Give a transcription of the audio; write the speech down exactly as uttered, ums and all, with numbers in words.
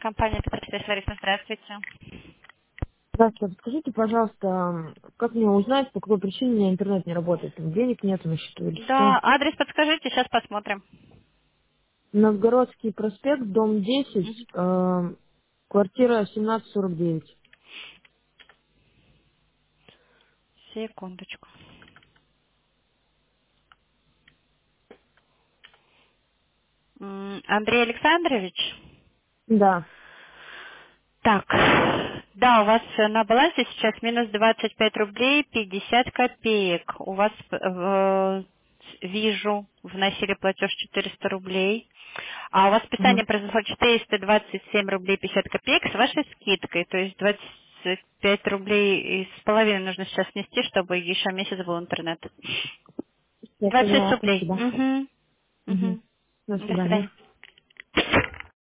компания Петросвязь Лариса, здравствуйте. Здравствуйте, подскажите, пожалуйста, м, как мне узнать, по какой причине у меня интернет не работает? Там денег нету на счету или что? Да, адрес подскажите, сейчас посмотрим. Новгородский проспект, дом десять, Мгм. э, квартира семнадцать сорок девять. Секундочку. М, Андрей Александрович? Да. Так, да, у вас э, на балансе сейчас минус двадцать пять рублей пятьдесят копеек. У вас, э, вижу, вносили платеж четыреста рублей. А у вас Ага. списание произошло четыреста двадцать семь рублей пятьдесят копеек с вашей скидкой. То есть двадцать пять рублей и с половиной нужно сейчас внести, чтобы еще месяц был интернет. Я двадцать шесть поняла, рублей. спасибо. Угу. Угу. Угу. До До свидания. свидания.